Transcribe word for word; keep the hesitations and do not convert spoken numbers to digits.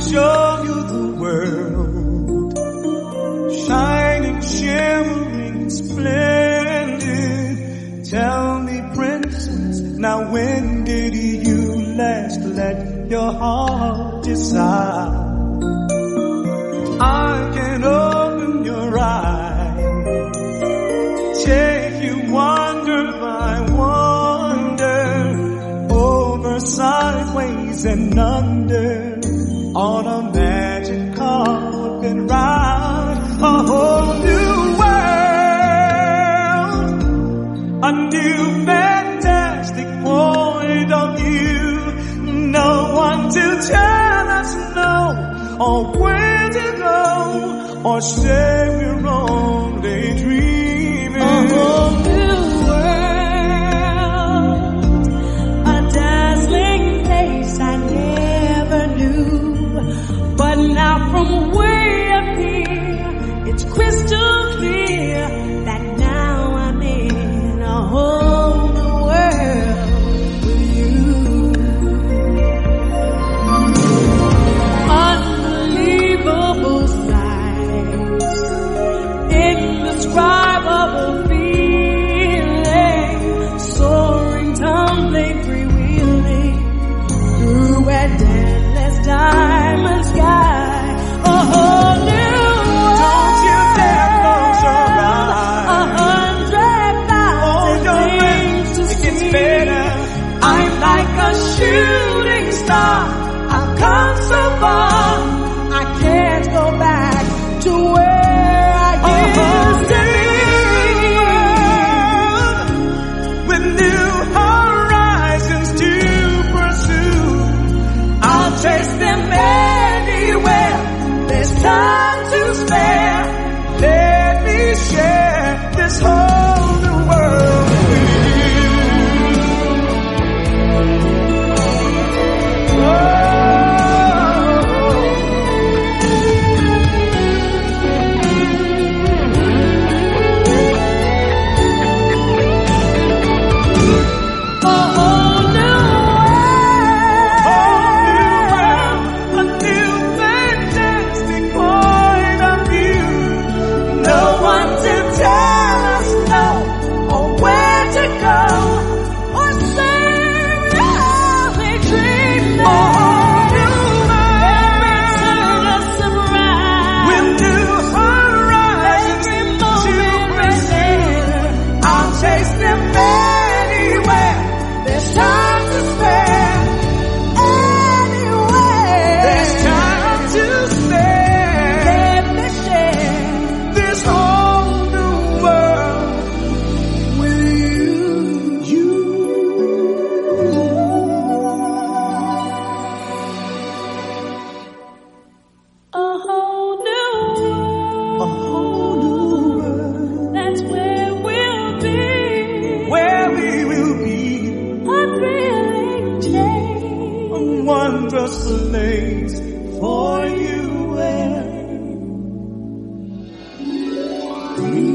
show you the world, shining, shimmering, splendid. Tell me, princess, now when did you last let your heart decide? I can open your eyes, take you wonder by wonder, over, sideways and under, on a magic carpet ride, a whole new world, a new fantastic point of view. No one to tell us no, or where to go, or say we're only dreaming. A whole new world, a dazzling place I never knew. But now from way up here, it's crystal clear that now I'm in a whole new world with you. Unbelievable sights, indescribable feeling, soaring, tumbling, freewheeling through a endless diamond sky. A whole new world. Don't you dare close your eyes. A hundred thousand things to see. It gets better. I'm like a shooting star. I've come so far. I can't go back to where I used to be. With new horizons to pursue, I'll chase them anywhere. There's time to spare. Let me share this whole new world with you. Oh. A whole new world, a new fantastic point of view. No one to tell us no, or where to go, or say we're only dreaming. A whole new world, every surprise, with new horizons to pursue. I'll chase them anywhere. There's time to spare. Anywhere. There's time to spare. Let me share this whole new world with you. You. A whole new world. A whole new world. That's where we'll be. Where we will be. A thrilling change. A wondrous place for you and me.